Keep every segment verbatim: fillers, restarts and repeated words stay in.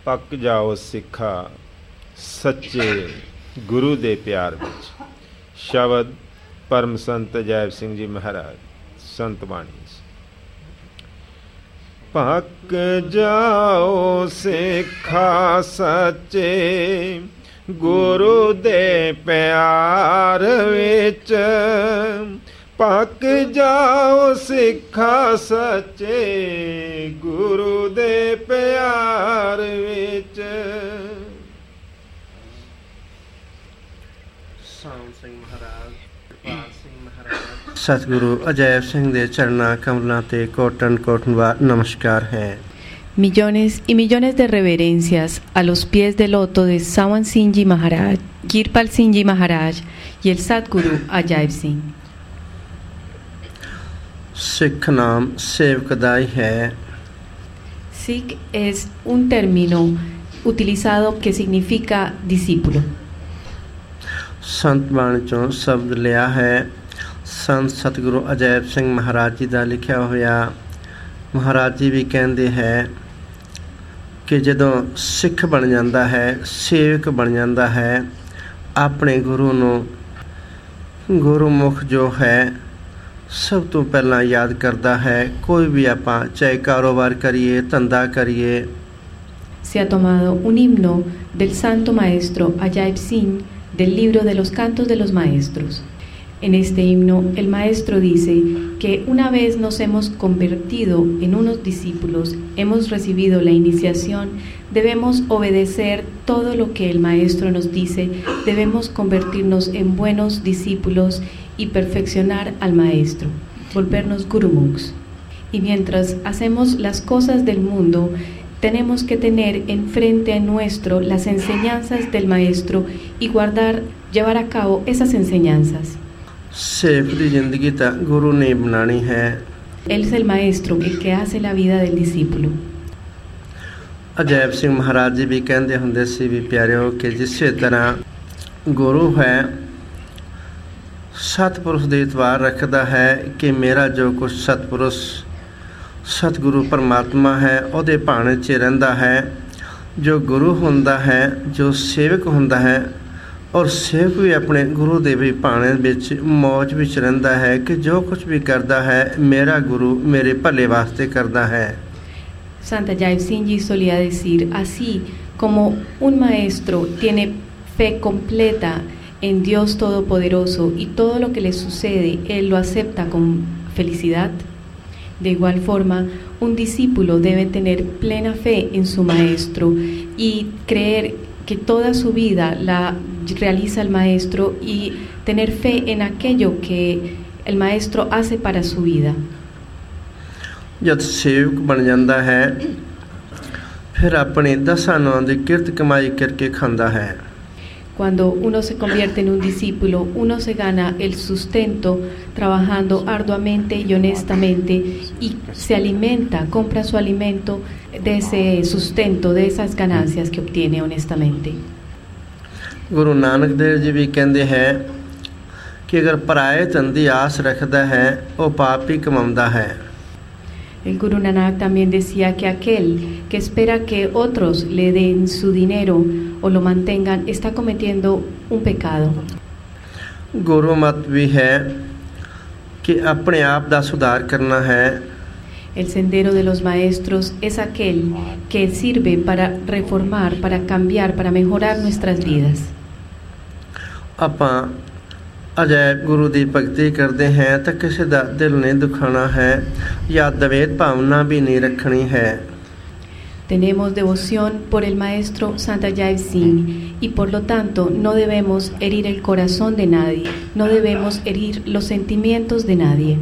ਪੱਕ ਜਾਓ ਸਿੱਖਾ ਸੱਚੇ ਗੁਰੂ ਦੇ ਪਿਆਰ ਵਿੱਚ। ਸ਼ਬਦ ਪਰਮ ਸੰਤ ਅਜੈਬ ਸਿੰਘ ਜੀ ਮਹਾਰਾਜ, ਸੰਤ ਬਾਣੀ। ਪੱਕ ਜਾਓ ਸਿੱਖਾ ਸੱਚੇ ਗੁਰੂ ਦੇ ਪਿਆਰ ਵਿੱਚ। ਪੱਕ ਜਾਓ ਸਿੱਖਾ ਸੱਚੇ ਗੁਰੂ ਦੇ ਪਿਆਰ ਵਿੱਚ। ਸਾਮ ਸਿੰਘ ਮਹਾਰਾਜ, ਕਿਰਪਾਲ ਸਿੰਘ ਮਹਾਰਾਜ, ਸਤਿਗੁਰੂ ਅਜੈਬ ਸਿੰਘ ਦੇ ਚਰਨਾਂ ਕਮਲਾਂ ਤੇ ਕੋਟਨ ਕੋਟਨਵਾ ਨਮਸਕਾਰ ਹੈ। Millones y millones de reverencias a los pies del loto de Sawan Singh Ji Maharaj, Kirpal Singh Ji Maharaj y el Sadguru Ajaib Singh. Sikh naam sevak da hi hai. Sikh es un término utilizado que significa discípulo. ਸੰਤ ਬਾਣੀ ਚੋਂ ਸ਼ਬਦ ਲਿਆ ਹੈ। ਸੰਤ ਸਤਿਗੁਰੂ ਅਜੈਬ ਸਿੰਘ ਮਹਾਰਾਜ ਜੀ ਦਾ ਲਿਖਿਆ ਹੋਇਆ। ਮਹਾਰਾਜ ਜੀ ਵੀ ਕਹਿੰਦੇ ਹੈ ਕਿ ਜਦੋਂ ਸਿੱਖ ਬਣ ਜਾਂਦਾ ਹੈ, ਸੇਵਕ ਬਣ ਜਾਂਦਾ ਹੈ, ਆਪਣੇ ਗੁਰੂ ਨੂੰ ਗੁਰਮੁਖ ਜੋ ਹੈ ਸਭ ਤੋਂ ਪਹਿਲਾਂ ਯਾਦ ਕਰਦਾ ਹੈ। ਕੋਈ ਵੀ ਆਪਾਂ ਚਾਹੇ ਕਾਰੋਬਾਰ ਕਰੀਏ, ਧੰਦਾ ਕਰੀਏ। Se ha tomado un himno del Santo Maestro Ajaib Singh del libro de los cantos de los maestros. En este himno el maestro dice que una vez nos hemos convertido en unos discípulos, hemos recibido la iniciación, debemos obedecer todo lo que el maestro nos dice, debemos convertirnos en buenos discípulos y perfeccionar al maestro, volvernos gurumukhs. Y mientras hacemos las cosas del mundo, tenemos que tener enfrente a nuestro las enseñanzas del maestro y guardar, llevar a cabo esas enseñanzas. ਸੇਵਕ ਦੀ ਜ਼ਿੰਦਗੀ ਤਾਂ ਗੁਰੂ ਨੇ ਬਣਾਣੀ ਹੈ। Él es el maestro, el que hace la vida del discípulo. Ajaib ਸਿੰਘ ਮਹਾਰਾਜ ਜੀ ਵੀ ਕਹਿੰਦੇ ਹੁੰਦੇ ਸੀ ਵੀ ਪਿਆਰਿਓ ਕਿ ਜਿਸੇ ਤਰ੍ਹਾਂ ਗੁਰੂ ਹੈ ਸਤਿਪੁਰਸ਼ ਦੇ ਇਤਬਾਰ ਰੱਖਦਾ ਹੈ ਕਿ ਮੇਰਾ ਜੋ ਕੁਛ ਸਤਿਪੁਰਸ਼ ਸਤਿਗੁਰੂ ਪਰਮਾਤਮਾ ਹੈ ਉਹਦੇ ਭਾਣੇ 'ਚ ਰਹਿੰਦਾ ਹੈ। ਜੋ ਗੁਰੂ ਹੁੰਦਾ ਹੈ, ਜੋ ਸੇਵਕ ਹੁੰਦਾ ਹੈ, ਔਰ ਸੇਵਕ ਵੀ ਆਪਣੇ ਗੁਰੂ ਦੇ ਵੀ ਭਾਣੇ ਵਿੱਚ ਮੌਜ ਵਿੱਚ ਰਹਿੰਦਾ ਹੈ ਕਿ ਜੋ ਕੁਛ ਵੀ ਕਰਦਾ ਹੈ ਮੇਰਾ ਗੁਰੂ ਮੇਰੇ ਭਲੇ ਵਾਸਤੇ ਕਰਦਾ ਹੈ। Santa Ajaib Singh Ji solía decir, así como un maestro tiene fe completa en Dios Todopoderoso y todo lo que le sucede, él lo acepta con felicidad. De igual forma, un discípulo debe tener plena fe en su maestro y creer que toda su vida la realiza el maestro y tener fe en aquello que el maestro hace para su vida. ਜਦ ਸੇਵਕ ਬਣ ਜਾਂਦਾ ਹੈ ਫਿਰ ਆਪਣੇ ਦਸਾਂ ਨਾਵਾਂ ਦੀ ਕਿਰਤ ਕਮਾਈ ਕਰਕੇ ਖਾਂਦਾ ਹੈ। Cuando uno se convierte en un discípulo, uno se gana el sustento trabajando arduamente y honestamente y se alimenta, compra su alimento de ese sustento, de esas ganancias que obtiene honestamente. Guru ਨਾਨਕ ਦੇਵ ਜੀ ਵੀ ਕਹਿੰਦੇ ਹੈ ਕਿ ਅਗਰ ਪਰਾਏ ਧਨ ਦੀ ਆਸ ਰੱਖਦਾ ਹੈ ਉਹ ਪਾਪ ਹੀ ਕਮਾਉਂਦਾ ਹੈ। El Guru Nanak también decía que aquel que espera que otros le den su dinero o lo mantengan está cometiendo un pecado. ਗੁਰੂ ਮਤ ਵੀ ਹੈ ਕਿ ਆਪਣੇ ਆਪ ਦਾ ਸੁਧਾਰ ਕਰਨਾ ਹੈ। El sendero de los maestros es aquel que sirve para reformar, para cambiar, para mejorar nuestras vidas. ਆਪਾਂ ਅਜੈਬ ਗੁਰੂ ਦੀ ਭਗਤੀ ਕਰਦੇ ਹੈ ਤਾਂ ਕਿਸੇ ਦਾ ਦਿਲ ਨਹੀਂ ਦੁਖਾਣਾ ਹੈ ਜਾਂ ਦਵੇਤ ਭਾਵਨਾ ਵੀ ਨਹੀਂ ਰੱਖਣੀ ਹੈ। Tenemos devoción por el maestro Santa Ajaib Singh y por lo tanto no debemos herir el corazón de nadie, no debemos herir los sentimientos de nadie.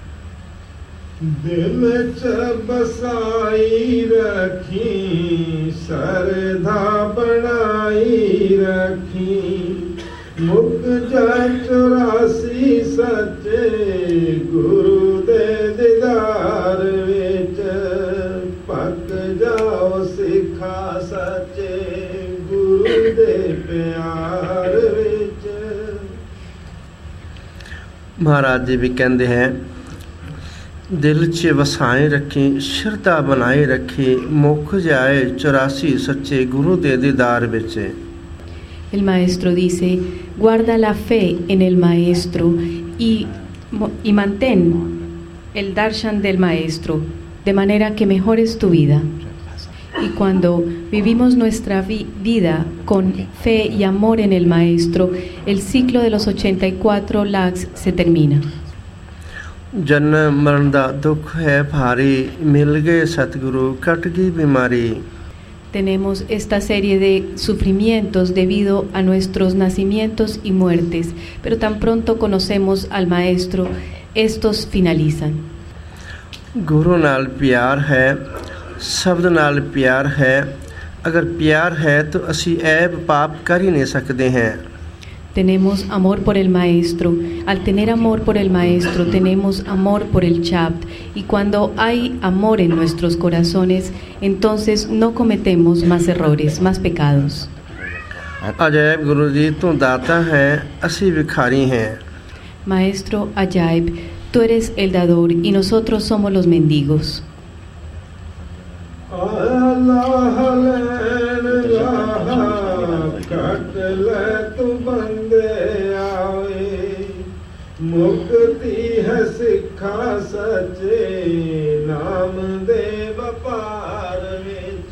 ਦਿਲ ਚ ਬਸਾਈ ਰੱਖੀ ਸਰਧਾ ਬਣਾਈ ਰੱਖੀ ਮੁਕ ਜਾ ਚੁਰਾਸੀ ਸੱਚੇ ਗੁਰੂ ਦੇ ਦੀਦਾਰ ਵਿੱਚ ਪੱਕ ਜਾਓ ਸਿੱਖਾ ਸੱਚੇ ਗੁਰੂ ਦੇ ਪਿਆਰ ਵਿੱਚ। ਮਹਾਰਾਜ ਜੀ ਵੀ ਕਹਿੰਦੇ ਹੈ दिल च वसाए रखी श्रद्धा बनाए रखी मुख जाए चौरासी सच्चे गुरु दे दीदार विच। El maestro dice, guarda la fe en el maestro y, y mantén el darshan del maestro, de manera que mejores tu vida. Y cuando vivimos nuestra vi vida con fe y amor en el maestro, el ciclo de los ochenta y cuatro lakhs se termina. जन्म मरण दा दुख है भारी मिल गए सतगुरु कट गई बीमारी। Tenemos esta serie de sufrimientos debido a nuestros nacimientos y muertes, pero tan pronto conocemos al maestro, estos finalizan. गुरु नाल प्यार है शब्द नाल प्यार है अगर प्यार है तो असी ऐब पाप कर ही नहीं सकते हैं। Tenemos amor por el maestro. Al tener amor por el maestro tenemos amor por el chapt, y cuando hay amor en nuestros corazones, entonces no cometemos más errores, más pecados. Ajaib गुरु जी तू दाता है असी भिखारी हैं। Maestro Ajaib, tú eres el dador y nosotros somos los mendigos. मुक्ति है सिखा सचे नाम दे व्यापार विच।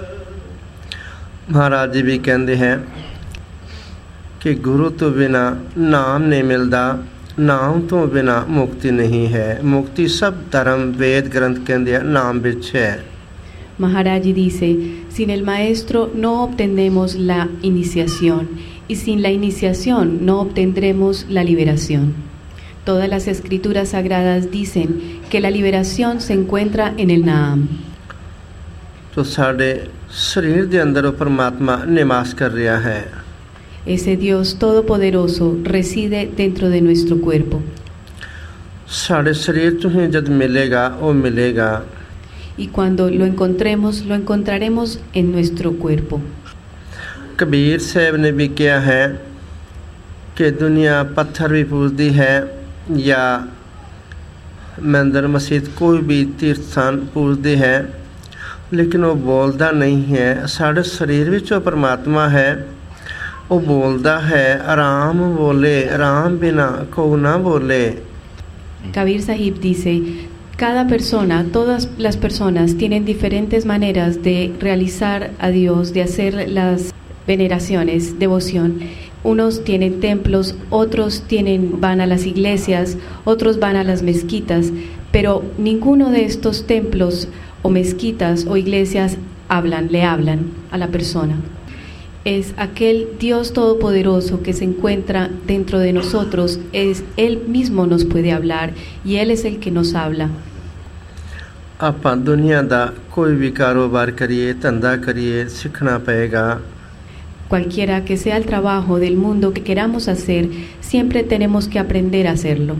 महाराज जी भी कहते हैं कि गुरु तो बिना नाम नहीं मिलता, नाम तो बिना मुक्ति नहीं है। मुक्ति सब धर्म वेद ग्रंथ कहते हैं नाम विच है। Maharaj dice, sin el maestro no obtendremos la iniciación, y sin la iniciación no obtendremos la liberación. Todas las escrituras sagradas dicen que la liberación se encuentra en el Naam. तो साढ़े शरीर दे अंदर परमात्मा निवास कर रहा है। Ese Dios todopoderoso reside dentro de nuestro cuerpo. साढ़े शरीर तो ही जब मिलेगा वो मिलेगा। Y cuando lo encontremos, lo encontraremos en nuestro cuerpo. Kabir साहब ने भी किया है कि दुनिया पत्थर भी पूजती है या मंदिर मस्जिद कोई भी तीर्थ स्थान पूजती है, लेकिन वो बोलता नहीं है। साढ़े शरीर में जो परमात्मा है वो बोलता है, राम बोले, राम बिना को ना बोले। Kabir Sahib dice, cada persona, todas las personas tienen diferentes maneras de realizar a Dios, de hacer las veneraciones, devoción. Unos tienen templos, otros tienen, van a las iglesias, otros van a las mezquitas, pero ninguno de estos templos o mezquitas o iglesias hablan, le hablan a la persona. Es aquel Dios todopoderoso que se encuentra dentro de nosotros, es Él mismo nos puede hablar y Él es el que nos habla. ਆਪਾਂ ਦੁਨੀਆ ਦਾ ਕੋਈ ਵੀ ਕਾਰੋਬਾਰ ਕਰੀਏ ਧੰਦਾ ਕਰੀਏ ਸਿੱਖਣਾ ਪਏਗਾ। Cualquiera que sea el trabajo del mundo que queramos hacer, siempre tenemos que aprender a hacerlo.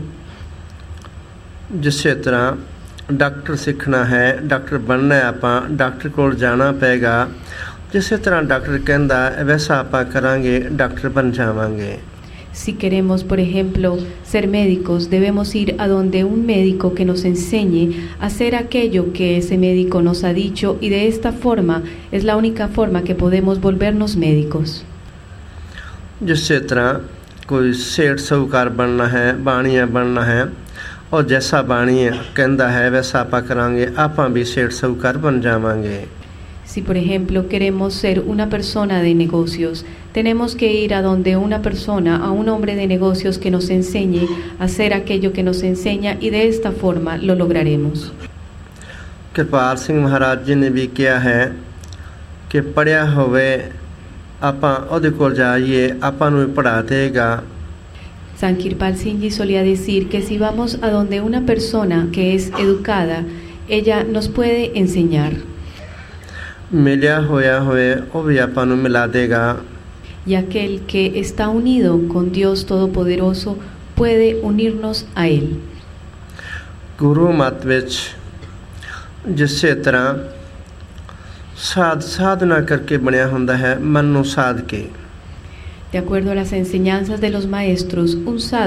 ਜਿਸੇ ਤਰ੍ਹਾਂ ਡਾਕਟਰ ਸਿੱਖਣਾ ਹੈ, ਡਾਕਟਰ ਬਣਨਾ ਹੈ, ਆਪਾਂ ਡਾਕਟਰ ਕੋਲ ਜਾਣਾ ਪਏਗਾ। ਜਿਸੇ ਤਰ੍ਹਾਂ ਡਾਕਟਰ ਕਹਿੰਦਾ ਵੈਸਾ ਆਪਾਂ ਕਰਾਂਗੇ, ਡਾਕਟਰ ਬਣ ਜਾਵਾਂਗੇ। Si queremos, por ejemplo, ser médicos, debemos ir a donde un médico que nos enseñe a hacer aquello que ese médico nos ha dicho, y de esta forma es la única forma que podemos volvernos médicos. जिसे तरह कोई सेठ साहूकार बनना है, बाणिया बनना है, और जैसा बाणिया कहता है वैसा आप करांगे, आप भी सेठ साहूकार बन जावांगे। Si por ejemplo queremos ser una persona de negocios, tenemos que ir a donde una persona, a un hombre de negocios que nos enseñe a hacer aquello que nos enseña, y de esta forma lo lograremos. कृपाल सिंह महाराज जी ने भी किया है कि पढ़िया होवे आपां ओहदे कोल जाइए, आपां नूं पढ़ा देगा। San Kirpal Singh Ji solía decir que si vamos a donde una persona que es educada, ella nos puede enseñar. मिलिया होया होए वो भी आपां नूं मिला देगा। Y aquel que está unido con Dios Todopoderoso puede unirnos a Él. गुरु मत विच जिसे तरह साध साधना करके बनया हुंदा है, मन नूं साध के। De acuerdo a las enseñanzas de los maestros, un sadhu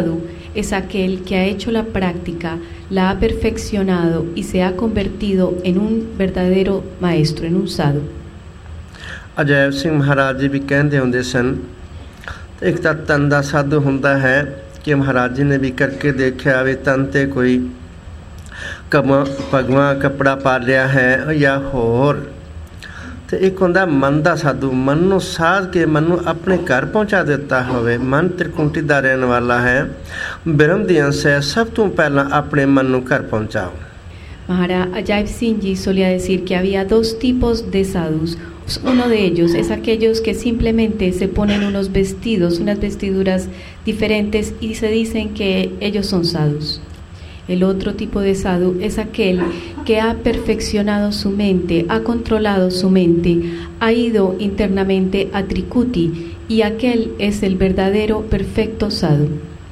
es aquel que ha hecho la práctica, la ha perfeccionado y se ha convertido en un verdadero maestro, en un sadhu. Ajaib ਸਿੰਘ ਮਹਾਰਾਜ ਜੀ ਵੀ ਕਹਿੰਦੇ ਹੁੰਦੇ ਸਨ, ਇੱਕ ਤਾਂ ਤਨ ਦਾ ਸਾਧੂ ਹੁੰਦਾ ਹੈ ਕਿ ਮਹਾਰਾਜ ਜੀ ਨੇ ਵੀ ਕਰਕੇ ਦੇਖਿਆ ਵੀ ਤਨ 'ਤੇ ਕੋਈ ਕਮਾ ਭਗਵਾ ਕੱਪੜਾ ਪਾ ਲਿਆ ਹੈ ਜਾਂ ਹੋਰ, ਅਤੇ ਇੱਕ ਹੁੰਦਾ ਮਨ ਦਾ ਸਾਧੂ, ਮਨ ਨੂੰ ਸਾਧ ਕੇ ਮਨ ਨੂੰ ਆਪਣੇ ਘਰ ਪਹੁੰਚਾ ਦਿੱਤਾ ਹੋਵੇ। ਮਨ ਤ੍ਰਿਕੁੰਟੀ ਦਾ ਰਹਿਣ ਵਾਲਾ ਹੈ, ਬ੍ਰਹਮ ਦੀ ਅੰਸ਼ ਹੈ, ਸਭ ਤੋਂ ਪਹਿਲਾਂ ਆਪਣੇ ਮਨ ਨੂੰ ਘਰ ਪਹੁੰਚਾਓ। Maharaj Ajaib Singh Ji solía decir que había dos tipos de sadhus. Uno de ellos es aquellos que simplemente se ponen unos vestidos, unas vestiduras diferentes y se dicen que ellos son sadhus. El otro tipo de sadhu es aquel que ha perfeccionado su mente, ha controlado su mente, ha ido internamente a Trikuti y aquel es el verdadero perfecto sadhu.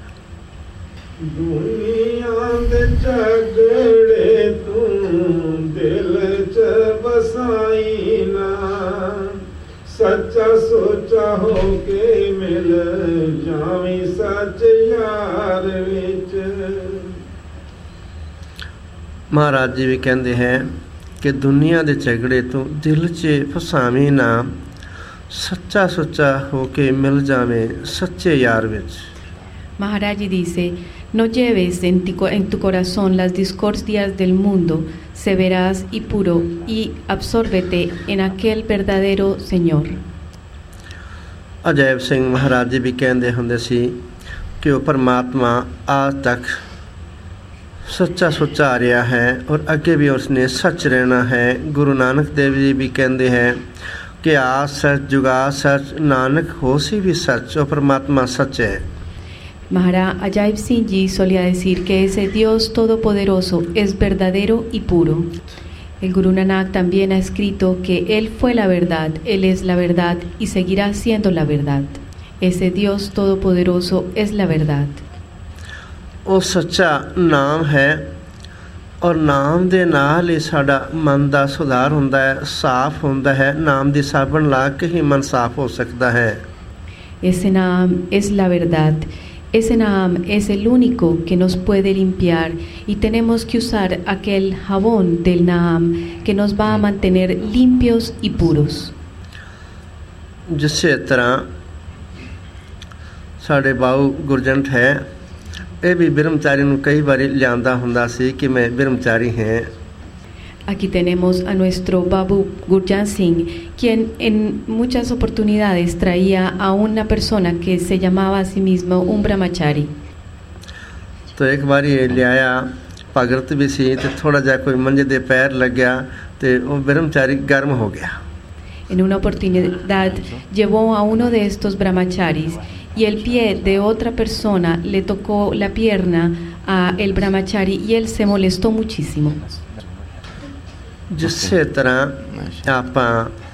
सच्चा सोचा हो के मिल जावी सच यार विच। ਮਹਾਰਾਜ ਜੀ ਵੀ ਕਹਿੰਦੇ ਹੈ ਕਿ ਦੁਨੀਆ ਦੇ ਝਗੜੇ ਤੋਂ ਦਿਲ 'ਚ ਫਸਾਵੀਂ ਨਾ, ਸੱਚਾ ਸੁੱਚਾ ਹੋ ਕੇ ਮਿਲ ਜਾਵੇਂ ਸੱਚੇ ਯਾਰ ਵਿੱਚ। Maharaj Ji dice, no lleves en tu, en tu corazón las discordias del mundo, sé veraz y puro y absórbete en aquel verdadero Señor. Ajaib ਸਿੰਘ ਮਹਾਰਾਜ ਜੀ ਵੀ ਕਹਿੰਦੇ ਹੁੰਦੇ ਸੀ ਕਿ ਉਹ ਪਰਮਾਤਮਾ ਆਜ ਤੱਕ ਸੱਚਾ ਸੁੱਚਾ ਆ ਰਿਹਾ ਹੈ ਔਰ ਅੱਗੇ ਵੀ ਉਸਨੇ ਸੱਚ ਰਹਿਣਾ ਹੈ। ਗੁਰੂ ਨਾਨਕ ਦੇਵ ਜੀ ਵੀ ਕਹਿੰਦੇ ਹੈ ਕਿ ਆਦ ਸੱਚ, ਜੁਗਾ ਸੱਚ, ਨਾਨਕ ਹੋਸੀ ਵੀ ਸੱਚ, ਉਹ ਪਰਮਾਤਮਾ ਸੱਚ ਹੈ। Maharaj Ajaib Singh Ji solía decir que ese Dios todopoderoso es verdadero y puro. El Guru Nanak también ha escrito que Él fue la verdad, Él es la verdad y seguirá siendo la verdad. Ese Dios todopoderoso es la verdad. ਉਹ ਸੱਚਾ ਨਾਮ ਹੈ ਔਰ ਨਾਮ ਦੇ ਨਾਲ ਹੀ ਸਾਡਾ ਮਨ ਦਾ ਸੁਧਾਰ ਹੁੰਦਾ ਹੈ, ਸਾਫ਼ ਹੁੰਦਾ ਹੈ। ਨਾਮ ਦੀ ਸਾਬਣ ਲਾ ਕੇ ਹੀ ਮਨ ਸਾਫ਼ ਹੋ ਸਕਦਾ ਹੈ। Ese Naam es la verdad. Ese Naam es el único que nos puede limpiar y tenemos que usar aquel jabón del Naam que nos va a mantener limpios y puros. ਜਿਸੇ ਤਰ੍ਹਾਂ ਸਾਡੇ ਬਾਊ ਗੁਰਜੰਟ ਹੈ, ਇਹ ਵੀ ਬ੍ਰਹਮਚਾਰੀ ਨੂੰ ਕਈ ਵਾਰੀ ਲਿਆਂਦਾ ਹੁੰਦਾ ਸੀ ਕਿ ਮੈਂ ਬ੍ਰਹਮਚਾਰੀ ਹਾਂ। Aquí tenemos a nuestro Babu Gurjan Singh, quien en muchas oportunidades traía a una persona que se llamaba a sí mismo un brahmachari. तो एक बार ये लिया भगत भी सी तो थोड़ा जा कोई मंजे दे पैर लग गया तो वो ब्रह्मचारी गर्म हो गया। En una oportunidad llevó a uno de estos brahmacharis y el pie de otra persona le tocó la pierna a el brahmachari y él se molestó muchísimo. ਜਿਸੇ ਤਰ੍ਹਾਂ ਆਪਾਂ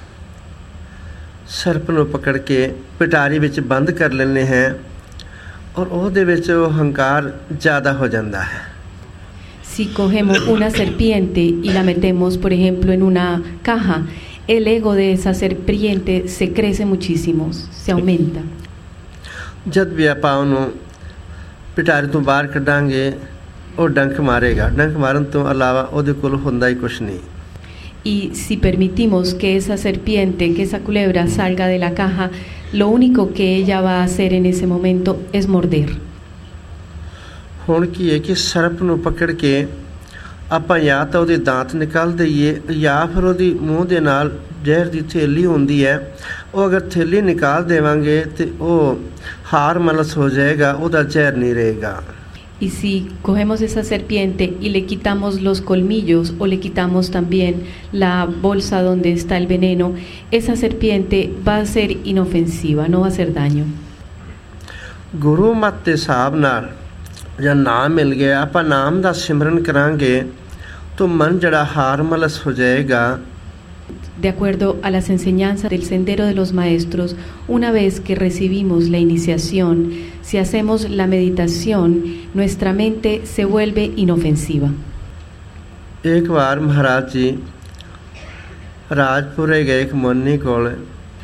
ਸਰਪ ਨੂੰ ਪਕੜ ਕੇ ਪਟਾਰੀ ਵਿੱਚ ਬੰਦ ਕਰ ਲੈਂਦੇ ਹਾਂ ਔਰ ਉਹਦੇ ਵਿੱਚ ਉਹ ਹੰਕਾਰ ਜ਼ਿਆਦਾ ਹੋ ਜਾਂਦਾ ਹੈ। Si cogemos una serpiente y la metemos, por ejemplo, en una caja, el ego de esa serpiente se crece muchísimo, se aumenta. ਜਦ ਵੀ ਆਪਾਂ ਉਹਨੂੰ ਪਟਾਰੀ ਤੋਂ ਬਾਹਰ ਕੱਢਾਂਗੇ ਉਹ ਡੰਕ ਮਾਰੇਗਾ, ਡੰਕ ਮਾਰਨ ਤੋਂ ਇਲਾਵਾ ਉਹਦੇ ਕੋਲ ਹੁੰਦਾ ਹੀ ਕੁਛ ਨਹੀਂ। Y si permitimos que esa serpiente, que esa culebra salga de la caja, lo único que ella va a hacer en ese momento es morder. ਹੁਣ ਕੀ ਹੈ ਕਿ ਸਰਪ ਨੂੰ ਪਕੜ ਕੇ ਆਪਾਂ ਜਾਂ ਤਾਂ ਉਹਦੇ ਦਾਂਤ ਨਿਕਾਲ ਦਈਏ ਜਾਂ ਫਿਰ ਉਹਦੀ ਮੂੰਹ ਦੇ ਨਾਲ ਜ਼ਹਿਰ ਦੀ ਥੈਲੀ ਹੁੰਦੀ ਹੈ, ਉਹ ਅਗਰ ਥੈਲੀ ਨਿਕਾਲ ਦੇਵਾਂਗੇ ਤਾਂ ਉਹ ਹਾਰ ਮਲਸ ਹੋ ਜਾਏਗਾ, ਉਹਦਾ ਜ਼ਹਿਰ ਨਹੀਂ ਰਹੇਗਾ। Y si cogemos esa serpiente y le quitamos los colmillos o le quitamos también la bolsa donde está el veneno, esa serpiente va a ser inofensiva, no va a hacer daño. ਗੁਰੂ ਮਤ ਦੇ ਹਿਸਾਬ ਨਾਲ ਜਾਂ ਨਾਮ ਮਿਲ ਗਿਆ, ਆਪਾਂ ਨਾਮ ਦਾ ਸਿਮਰਨ ਕਰਾਂਗੇ ਤਾਂ ਮਨ ਜਿਹੜਾ ਹਾਰਮਲਸ ਹੋ ਜਾਏਗਾ। De acuerdo a las enseñanzas del Sendero de los Maestros, una vez que recibimos la iniciación, si hacemos la meditación, nuestra mente se vuelve inofensiva. एक बार महाराज जी राजपुरे गए एक मुन्नी कोल।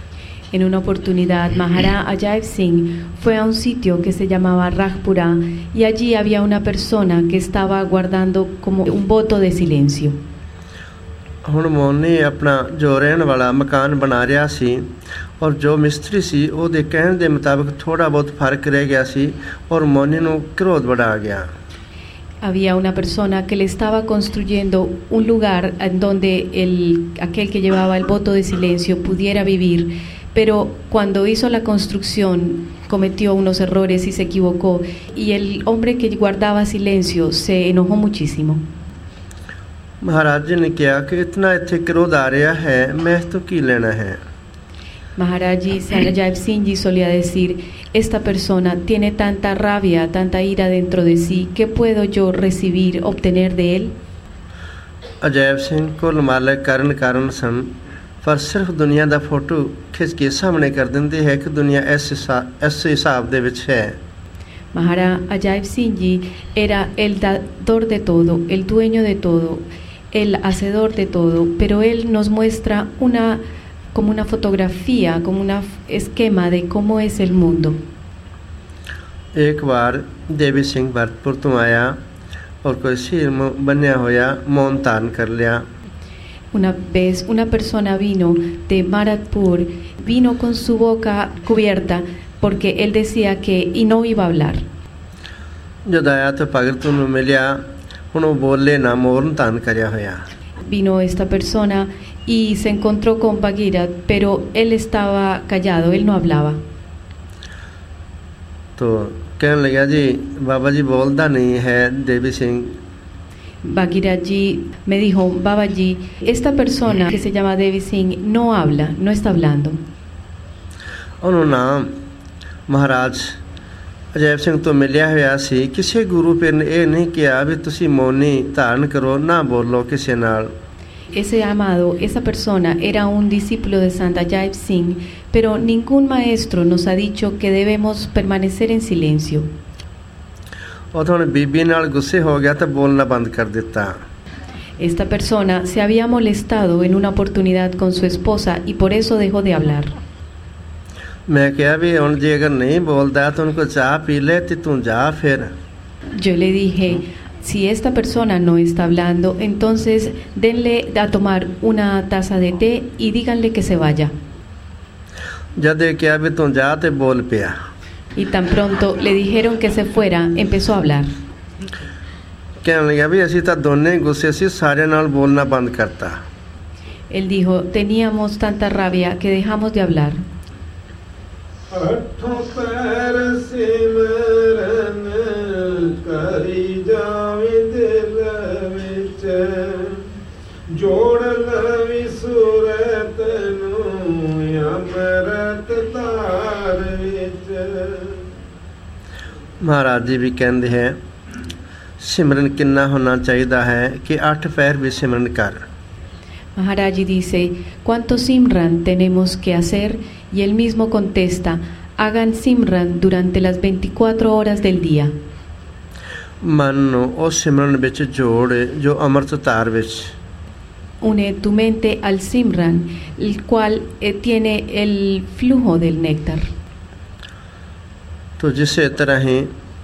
En una oportunidad, Maharaj Ajaib Singh fue a un sitio que se llamaba Rajpura y allí había una persona que estaba guardando como un voto de silencio. ਹੁਣ ਮੋਨੀ ਆਪਣਾ ਜੋ ਰਹਿਣ ਵਾਲਾ ਮਕਾਨ ਬਣਾ ਰਿਹਾ ਸੀ ਔਰ ਜੋ ਮਿਸਤਰੀ ਸੀ ਉਹਦੇ ਕਹਿਣ ਦੇ ਮੁਤਾਬਕ ਥੋੜਾ ਬਹੁਤ ਫਰਕ ਰਹਿ ਗਿਆ ਸੀ ਔਰ ਮੋਨੀ ਨੂੰ ਕ੍ਰੋਧ ਬੜਾ ਆ ਗਿਆ. Había una persona que le estaba construyendo un lugar en donde el, aquel que llevaba el voto de silencio pudiera vivir, pero cuando hizo la construcción cometió unos errores y se equivocó, y el hombre que guardaba silencio se enojó muchísimo. Maharaj ਜੀ ਨੇ ਕਿਹਾ ਕਿ ਇਤਨਾ ਇੱਥੇ ਕ੍ਰੋਧ ਆ ਰਿਹਾ ਹੈ, ਮੈਂ ਇਸ ਤੋਂ ਕੀ ਲੈਣਾ ਹੈ. Maharaj Ji Ajaib Singh Ji solía decir, esta persona tiene tanta rabia, tanta ira dentro de sí, ¿qué puedo yo recibir, obtener de él? Ajaib ਸਿੰਘ ਕੁੱਲ ਮਾਲਕ ਕਰਨ ਕਾਰਨ ਸਨ, ਪਰ ਸਿਰਫ ਦੁਨੀਆ ਦਾ ਫੋਟੋ ਖਿੱਚ ਕੇ ਸਾਹਮਣੇ ਕਰ ਦਿੰਦੇ ਹੈ ਕਿ ਦੁਨੀਆ ਇਸ ਇਸ ਹਿਸਾਬ ਦੇ ਵਿੱਚ ਹੈ. Maharaj Ajaib Singh Ji era el dador de todo, el dueño de todo, el hacedor de todo, pero él nos muestra una como una fotografía, como un esquema de cómo es el mundo. एक बार देवी सिंह भरतपुर तो आया और कोई सिर बन्या होया मौन धारण कर लिया. Una vez una persona vino de Bharatpur, vino con su boca cubierta porque él decía que y no iba a hablar. जब आया तो भगत ਨੂੰ ਮਿਲਿਆ, ਹੁਣ ਉਹ ਬੋਲੇ ਨਾ, ਮੌਨ ਧਾਰਨ ਕਰਿਆ ਹੋਇਆ. Vino esta persona y se encontró con Bhagirath, pero él estaba callado, él no hablaba. तो कहने लगा जी बाबा जी बोलता नहीं है देवी Singh. Bhagirath Ji me dijo, Baba Ji, esta persona que se llama Devi Singh no habla, no está hablando. ਉਹਨੂੰ ਨਾਮ ਮਹਾਰਾਜ ਅਜੈਬ ਸਿੰਘ ਤੋਂ ਮਿਲਿਆ ਹੋਇਆ ਸੀ. ਕਿਸੇ ਗੁਰੂ ਪੀਰ ਨੇ ਇਹ ਨਹੀਂ ਕਿਹਾ ਵੀ ਤੁਸੀਂ ਮੌਨੀ ਧਾਰਨ ਕਰੋ, ਨਾ ਬੋਲੋ ਕਿਸੇ ਨਾਲ. Ese amado, esa persona era un discípulo de Sant Ajaib Singh, pero ningún maestro nos ha dicho que debemos permanecer en silencio. ਉਹ ਹੁਣ ਬੀਬੀ ਨਾਲ ਗੁੱਸੇ ਹੋ ਗਿਆ ਤਾਂ ਬੋਲਣਾ ਬੰਦ ਕਰ ਦਿੱਤਾ. Esta persona se había molestado en una oportunidad con su esposa y por eso dejó de hablar. ਮੈਂ ਕਿਹਾ ਵੀ ਹੁਣ ਜੇ ਅਗਰ ਨਹੀਂ ਬੋਲਦਾ ਤਾਂ ਉਹਨੂੰ ਕੋਈ ਚਾਹ ਪੀ ਲੈ ਤੇ ਤੂੰ ਜਾ ਫਿਰ. Yo le dije, si esta persona no está hablando, entonces denle a tomar una taza de té y díganle que se vaya. ਜਦ ਇਹ ਕਿਹਾ ਵੀ ਤੂੰ ਜਾ ਤੇ ਬੋਲ ਪਿਆ. Y tan pronto le dijeron que se fuera, empezó a hablar. ਕਹਿਣ ਲੱਗਾ ਵੀ ਅਸੀਂ ਤਾਂ ਦੋਨੇ ਗੁੱਸੇ ਸੀ, ਸਾਰਿਆਂ ਨਾਲ ਬੋਲਣਾ ਬੰਦ ਕਰਤਾ. Él dijo, teníamos tanta rabia que dejamos de hablar. ਅਠੋਂ ਪੈਰ ਸਿਮਰਨ ਕਰੀ ਜਾਵੇਂ ਦਿਲ ਵਿੱਚ, ਜੋੜ ਲਵੀ ਸੂਰਤ ਨੂੰ ਅੰਮ੍ਰਿਤ ਧਾਰ ਵਿੱਚ. ਮਹਾਰਾਜ ਜੀ ਵੀ ਕਹਿੰਦੇ ਹੈ ਸਿਮਰਨ ਕਿੰਨਾ ਹੋਣਾ ਚਾਹੀਦਾ ਹੈ ਕਿ ਅੱਠ ਪੈਰ ਵੀ ਸਿਮਰਨ ਕਰ. Maharaj Ji dice, ¿cuánto Simran tenemos que hacer? Y él mismo contesta, hagan Simran durante las veinticuatro horas del día. ਮਨ ਨੂੰ ਉਸ ਸਿਮਰਨ ਵਿੱਚ ਜੋੜ ਜੋ ਅੰਮ੍ਰਿਤ ਧਾਰ ਵਿੱਚ. Une tu mente al Simran, el cual eh, tiene el flujo del néctar. तो जिसे तरह ही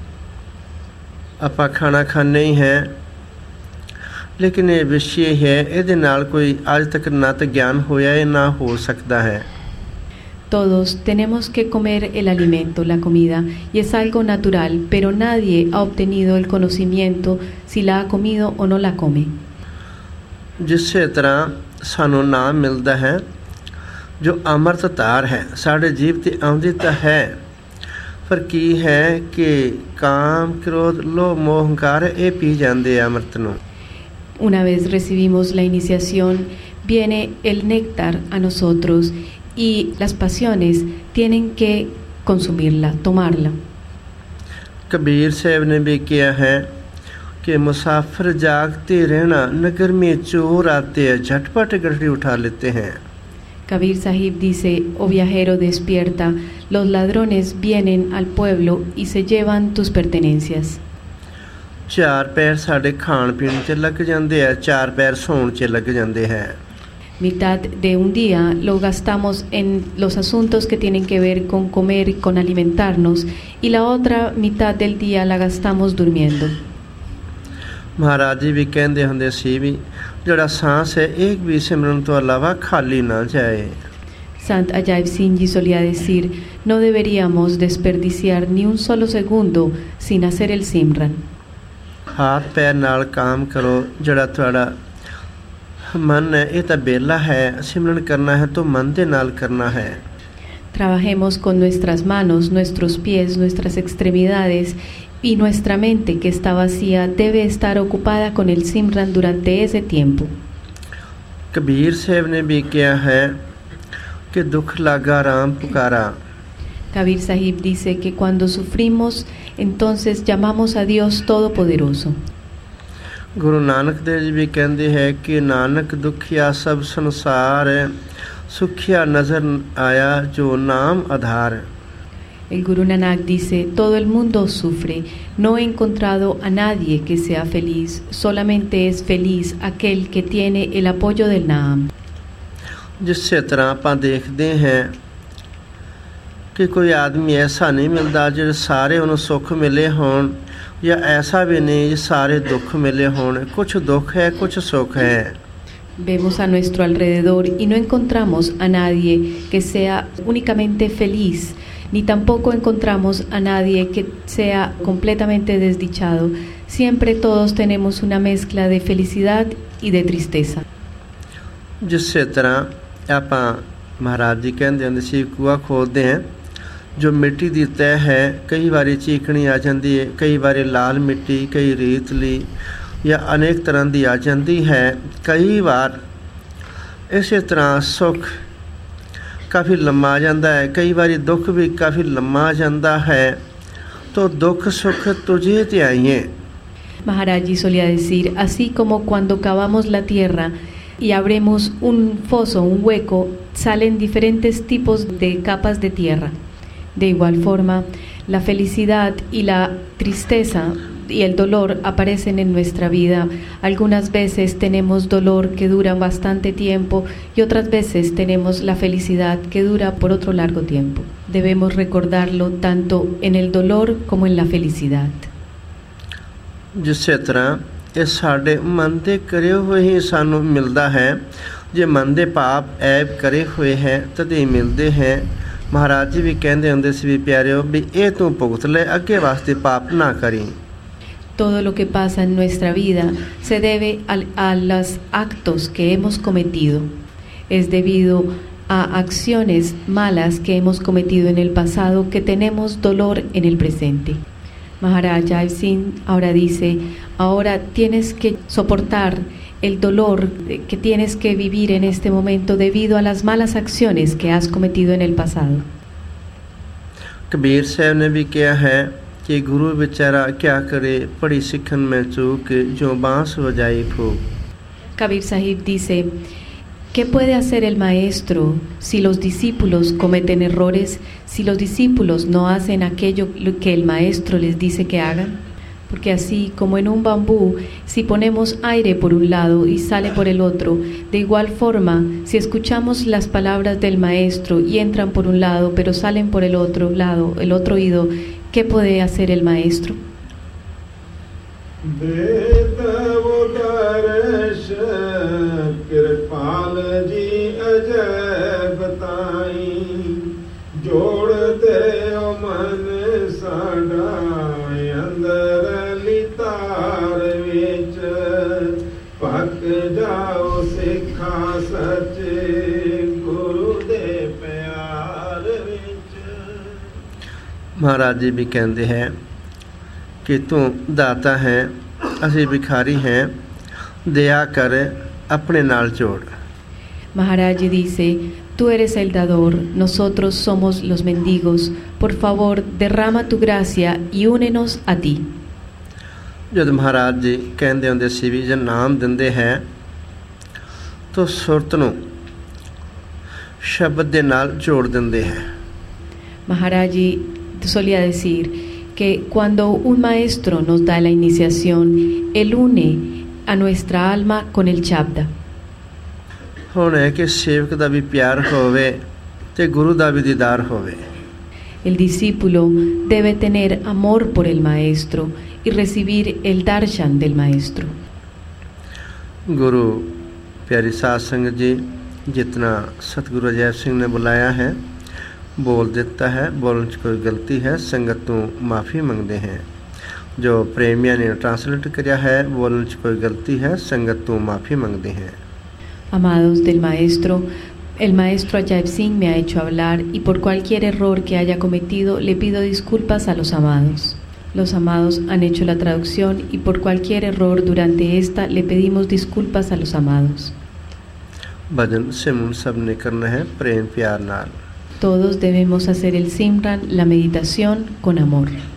ਆਪਾਂ ਖਾਣਾ ਖਾਂਦੇ ਹੀ ਹੈ, ਲੇਕਿਨ ਇਹ ਵਿਸ਼ੇ ਹੈ, ਇਹਦੇ ਨਾਲ ਕੋਈ ਅੱਜ ਤੱਕ ਨਾ ਤਾਂ ਗਿਆਨ ਹੋਇਆ ਹੈ ਨਾ ਹੋ ਸਕਦਾ ਹੈ. Todos tenemos que comer el alimento, la comida, y es algo natural, pero nadie ha obtenido el conocimiento si la ha comido o no la come. ਜਿਸੇ ਤਰ੍ਹਾਂ ਸਾਨੂੰ ਨਾਮ ਮਿਲਦਾ ਹੈ ਜੋ ਅੰਮ੍ਰਿਤ ਧਾਰ ਹੈ, ਸਾਡੇ ਜੀਵ ਤੇ ਆਉਂਦੀ ਤਾਂ ਹੈ, ਪਰ ਕੀ ਹੈ ਕਿ ਕਾਮ, ਕ੍ਰੋਧ, ਲੋਭ, ਮੋਹ, ਹੰਕਾਰ ਇਹ ਪੀ ਜਾਂਦੇ ਆ ਅੰਮ੍ਰਿਤ ਨੂੰ. Una vez recibimos la iniciación, viene el néctar a nosotros y las pasiones tienen que consumirla, tomarla. Kabir साहब ने भी किया है कि मुसाफिर जागते रहना, नगर में चोर आते हैं, झटपट गठरी उठा लेते हैं. Kabir Sahib dice, oh viajero despierta, los ladrones vienen al pueblo y se llevan tus pertenencias. ਚਾਰ ਪੈਰ ਸਾਡੇ ਖਾਣ ਪੀਣ 'ਚ ਲੱਗ ਜਾਂਦੇ ਆ, ਚਾਰ ਪੈਰ ਸੌਣ 'ਚ ਲੱਗ ਜਾਂਦੇ ਹੈ. Mitad de un día lo gastamos en los asuntos que tienen que ver con comer y con alimentarnos, y la otra mitad del día la gastamos durmiendo. महाराज जी भी कहते होंगे सी भी जड़ा सांस है एक भी सिमरन तो अलावा खाली ना जाए. Sant Ajaib Singh Ji solía decir, no deberíamos desperdiciar ni un solo segundo sin hacer el Simran. हाथ पैर नाल काम करो जड़ा थोड़ा मन है ये तो बेला है सिमरन करना है तो मन दे नाल करना है. Trabajemos con nuestras manos, nuestros pies, nuestras extremidades, y nuestra mente que está vacía debe estar ocupada con el Simran durante ese tiempo. Kabir साहब ने भी किया है कि दुख लागा राम पुकारा. Kabir Sahib dice que cuando sufrimos, entonces llamamos a Dios Todopoderoso. Guru नानक देव जी भी कहते हैं कि नानक दुखिया सब संसार सुखिया नजर आया जो नाम आधार. El Guru Nanak dice, todo el mundo sufre, no he encontrado a nadie que sea feliz, solamente es feliz aquel que tiene el apoyo del Naam. जिससे तरह ਆਪਾਂ देखते हैं कि कोई आदमी ऐसा नहीं मिलता जो सारे उन्हें सुख मिले हों या ऐसा भी नहीं जो सारे दुख मिले हों. कुछ दुख है कुछ सुख है. Vemos a nuestro alrededor y no encontramos a nadie que sea únicamente feliz, ni tampoco encontramos a nadie que sea completamente desdichado. Siempre todos tenemos una mezcla de felicidad y de tristeza. जिससे तरह ਆਪਾਂ महाराज जी कहते हैं सी कुआ खोदते हैं जो मिट्टी दी तह है कई बारी चीकनी आ जाती है, कई बारी लाल मिट्टी, कई रेतली या अनेक तरह की आ जाती है. कई बार इसी तरह सुख काफ़ी लम्मा आ जाता है, कई बारी दुख भी काफ़ी लम्मा आ जाता है. तो दुख सुख तुझे ते आइए. Maharaj Ji solía decir, así como cuando cavamos la tierra y abrimos un foso, un hueco, salen diferentes tipos de capas de tierra. De igual forma, la felicidad y la tristeza y el dolor aparecen en nuestra vida. Algunas veces tenemos dolor que dura bastante tiempo y otras veces tenemos la felicidad que dura por otro largo tiempo. Debemos recordarlo tanto en el dolor como en la felicidad. जिस तरह ये साढ़े मन दे करे हुए ही सानू मिलता है, जे मन दे पाप ऐब करे हुए हैं तदे मिलते हैं. महाराज जी भी कहते होंगे सी भी प्यारे भी ये तू भुगत ले अगे वास्ते पाप ना करी. Todo lo que pasa en nuestra vida se debe a, a los actos que hemos cometido. Es debido a acciones malas que hemos cometido en el pasado que tenemos dolor en el presente. Maharaj Ajaib Singh ahora dice, ahora tienes que soportar el dolor que tienes que vivir en este momento debido a las malas acciones que has cometido en el pasado. Kabir साहब ने भी किया है कि गुरु बेचारा क्या करे पढ़ी सिखन में चूक जो बांस बजाई फूक. Kabir Sahib dice, ¿qué puede hacer el maestro si los discípulos cometen errores, si los discípulos no hacen aquello que el maestro les dice que hagan? Porque así como en un bambú, si ponemos aire por un lado y sale por el otro, de igual forma, si escuchamos las palabras del maestro y entran por un lado pero salen por el otro lado, el otro oído, ¿qué puede hacer el maestro? महाराज जी भी कहते हैं कि तू दाता है असी भिखारी हैं दया कर अपने नाल जोड़. Maharaj Ji dice, tú eres el dador, nosotros somos los mendigos, por favor derrama tu gracia y únenos a ti. जब महाराज जी कहते होंगे सी भी जब नाम दिंदे हैं तो सुरत नूं शब्द दे नाल जोड़ दिंदे हैं. Maharaj Ji solía decir que cuando un maestro nos da la iniciación, él une a nuestra alma con el Shabda. ਹੁਣ ਹੈ ਕਿ ਸੇਵਕ ਦਾ ਵੀ ਪਿਆਰ ਹੋਵੇ ਤੇ ਗੁਰੂ ਦਾ ਵੀ ਦੀਦਾਰ ਹੋਵੇ। El discípulo debe tener amor por el maestro y recibir el darshan del maestro। गुरु प्यारी साध संगत जी, जितना सतगुरु अजैब सिंह ने बुलाया है बोल देता है, बोलने च कोई गलती है संगत तो माफ़ी मंगते हैं। जो प्रेमिया ने ट्रांसलेट किया है, बोलने च कोई गलती है संगत तो माफ़ी मंगते हैं। Amados del maestro, el maestro Ajayb Singh me ha hecho hablar y por cualquier error que haya cometido le pido disculpas a los amados। Los amados han hecho la traducción y por cualquier error durante esta le pedimos disculpas a los amados। भजन सिमरन सब ने करना है प्रेम प्यार नाल। Todos debemos hacer el Simran, la meditación, con amor।